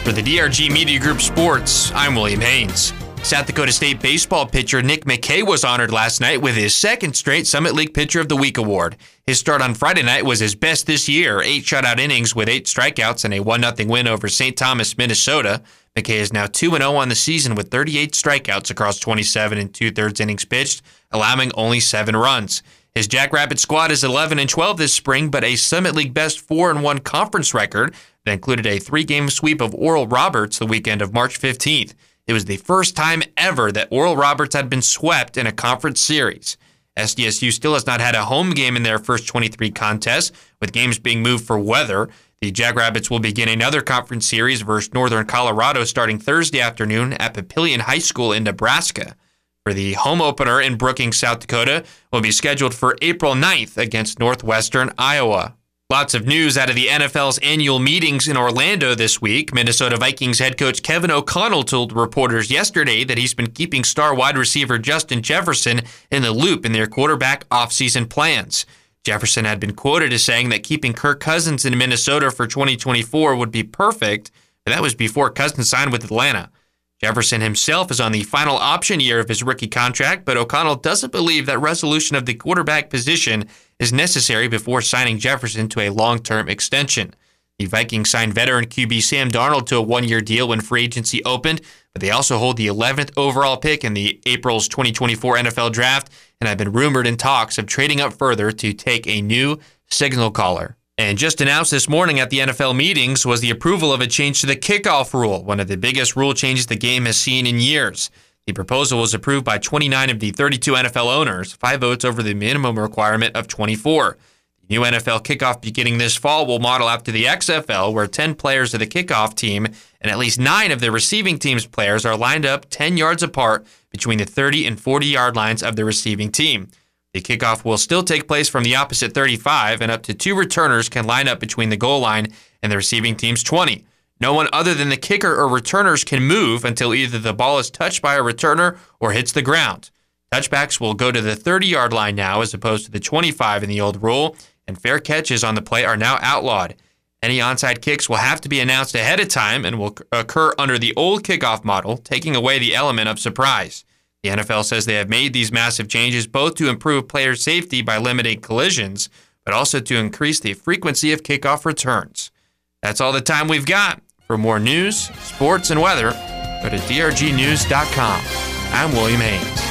For the DRG Media Group Sports, I'm William Haynes. South Dakota State baseball pitcher Nick McKay was honored last night with his second straight Summit League Pitcher of the Week award. His start on Friday night was his best this year, 8 shutout innings with 8 strikeouts and a 1-0 win over St. Thomas, Minnesota. McKay is now 2-0 on the season with 38 strikeouts across 27 2/3 innings pitched, allowing only 7 runs. His Jackrabbit squad is 11-12 this spring, but a Summit League best 4-1 conference record that included a 3-game sweep of Oral Roberts the weekend of March 15th. It was the first time ever that Oral Roberts had been swept in a conference series. SDSU still has not had a home game in their first 23 contests, with games being moved for weather. The Jackrabbits will begin another conference series versus Northern Colorado starting Thursday afternoon at Papillion High School in Nebraska. For the home opener in Brookings, South Dakota, will be scheduled for April 9th against Northwestern Iowa. Lots of news out of the NFL's annual meetings in Orlando this week. Minnesota Vikings head coach Kevin O'Connell told reporters yesterday that he's been keeping star wide receiver Justin Jefferson in the loop in their quarterback offseason plans. Jefferson had been quoted as saying that keeping Kirk Cousins in Minnesota for 2024 would be perfect, but that was before Cousins signed with Atlanta. Jefferson himself is on the final option year of his rookie contract, but O'Connell doesn't believe that resolution of the quarterback position is necessary before signing Jefferson to a long-term extension. The Vikings signed veteran QB Sam Darnold to a 1-year deal when free agency opened, but they also hold the 11th overall pick in the April's 2024 NFL Draft and have been rumored in talks of trading up further to take a new signal caller. And just announced this morning at the NFL meetings was the approval of a change to the kickoff rule, one of the biggest rule changes the game has seen in years. The proposal was approved by 29 of the 32 NFL owners, 5 votes over the minimum requirement of 24. The new NFL kickoff beginning this fall will model after the XFL, where 10 players of the kickoff team and at least 9 of the receiving team's players are lined up 10 yards apart between the 30 and 40-yard lines of the receiving team. The kickoff will still take place from the opposite 35, and up to 2 returners can line up between the goal line and the receiving team's 20. No one other than the kicker or returners can move until either the ball is touched by a returner or hits the ground. Touchbacks will go to the 30-yard line now as opposed to the 25 in the old rule, and fair catches on the play are now outlawed. Any onside kicks will have to be announced ahead of time and will occur under the old kickoff model, taking away the element of surprise. The NFL says they have made these massive changes both to improve player safety by limiting collisions, but also to increase the frequency of kickoff returns. That's all the time we've got. For more news, sports, and weather, go to drgnews.com. I'm William Haynes.